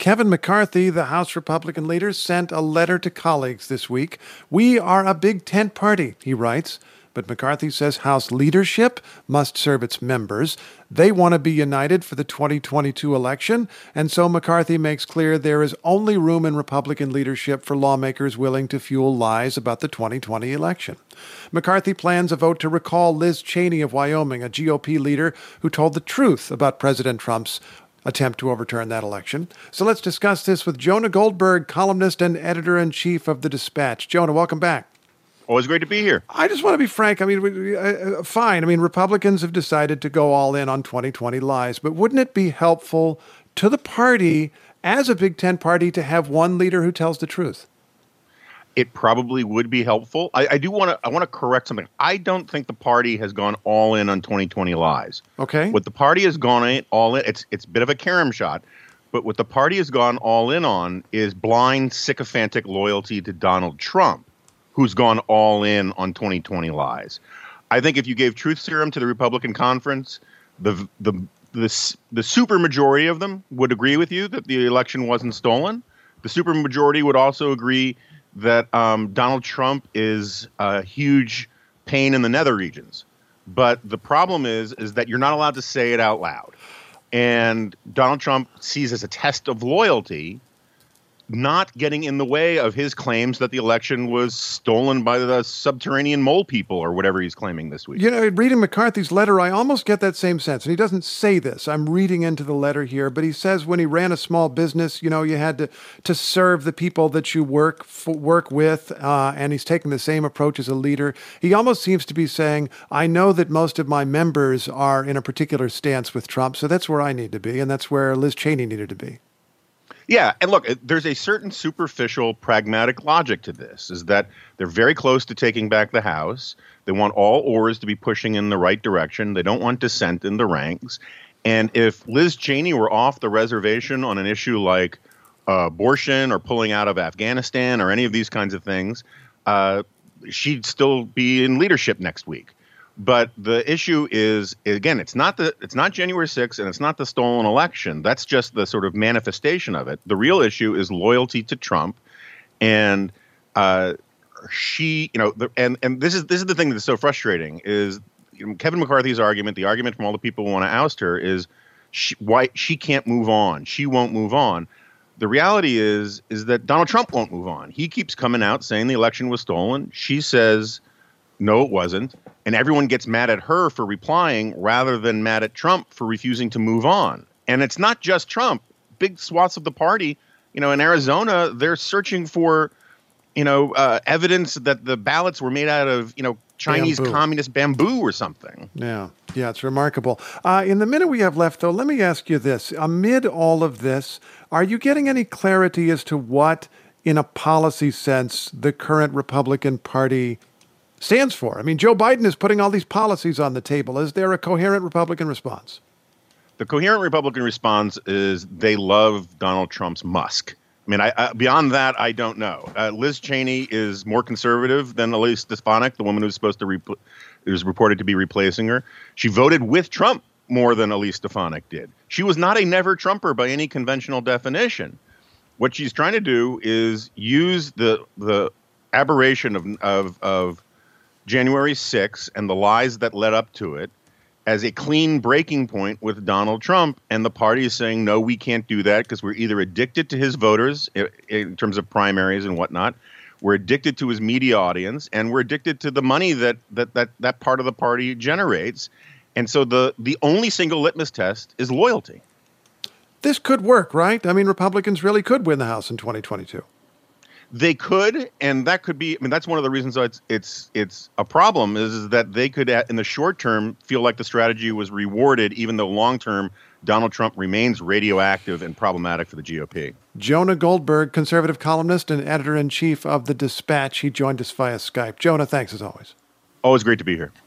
Kevin McCarthy, the House Republican leader, sent a letter to colleagues this week. "We are a big tent party," he writes. But McCarthy says House leadership must serve its members. They want to be united for the 2022 election, and so McCarthy makes clear there is only room in Republican leadership for lawmakers willing to fuel lies about the 2020 election. McCarthy plans a vote to recall Liz Cheney of Wyoming, a GOP leader who told the truth about President Trump's attempt to overturn that election. So let's discuss this with Jonah Goldberg, columnist and editor-in-chief of The Dispatch. Jonah, welcome back. Always great to be here. I just want to be frank. I mean, fine. I mean, Republicans have decided to go all in on 2020 lies, but wouldn't it be helpful to the party as a Big Ten party to have one leader who tells the truth? It probably would be helpful. I want to correct something. I don't think the party has gone all in on 2020 lies. Okay. What the party has gone all in, it's a bit of a carom shot, but what the party has gone all in on is blind, sycophantic loyalty to Donald Trump, who's gone all in on 2020 lies. I think if you gave truth serum to the Republican conference, the supermajority of them would agree with you that the election wasn't stolen. The supermajority would also agree that Donald Trump is a huge pain in the nether regions. But the problem is that you're not allowed to say it out loud. And Donald Trump sees as a test of loyalty not getting in the way of his claims that the election was stolen by the subterranean mole people or whatever he's claiming this week. You know, reading McCarthy's letter, I almost get that same sense. And he doesn't say this. I'm reading into the letter here, but he says when he ran a small business, you know, you had to serve the people that you work with, and he's taking the same approach as a leader. He almost seems to be saying, I know that most of my members are in a particular stance with Trump, so that's where I need to be, and that's where Liz Cheney needed to be. Yeah, and look, there's a certain superficial pragmatic logic to this, is that they're very close to taking back the House. They want all oars to be pushing in the right direction. They don't want dissent in the ranks. And if Liz Cheney were off the reservation on an issue like abortion or pulling out of Afghanistan or any of these kinds of things, she'd still be in leadership next week. But the issue is, again, it's not January 6th and it's not the stolen election. That's just the sort of manifestation of it. The real issue is loyalty to Trump, and she, you know, and this is the thing that's so frustrating is Kevin McCarthy's argument. The argument from all the people who want to oust her is why she can't move on. She won't move on. The reality is that Donald Trump won't move on. He keeps coming out saying the election was stolen. She says, no, it wasn't. And everyone gets mad at her for replying rather than mad at Trump for refusing to move on. And it's not just Trump. Big swaths of the party, you know, in Arizona, they're searching for, you know, evidence that the ballots were made out of, you know, Chinese communist bamboo or something. Yeah, it's remarkable. In the minute we have left, though, let me ask you this. Amid all of this, are you getting any clarity as to what, in a policy sense, the current Republican Party stands for? I mean, Joe Biden is putting all these policies on the table. Is there a coherent Republican response? The coherent Republican response is they love Donald Trump's Musk. I mean, beyond that, I don't know. Liz Cheney is more conservative than Elise Stefanik, the woman who's supposed to who's reported to be replacing her. She voted with Trump more than Elise Stefanik did. She was not a never Trumper by any conventional definition. What she's trying to do is use the aberration of January 6th and the lies that led up to it as a clean breaking point with Donald Trump. And the party is saying, no, we can't do that because we're either addicted to his voters in terms of primaries and whatnot. We're addicted to his media audience, and we're addicted to the money that part of the party generates. And so the only single litmus test is loyalty. This could work, right? I mean, Republicans really could win the House in 2022. They could, and that could be. I mean, that's one of the reasons why it's a problem is that they could, in the short term, feel like the strategy was rewarded, even though long term Donald Trump remains radioactive and problematic for the GOP. Jonah Goldberg, conservative columnist and editor-in-chief of The Dispatch. He joined us via Skype. Jonah, thanks as always. Always great to be here.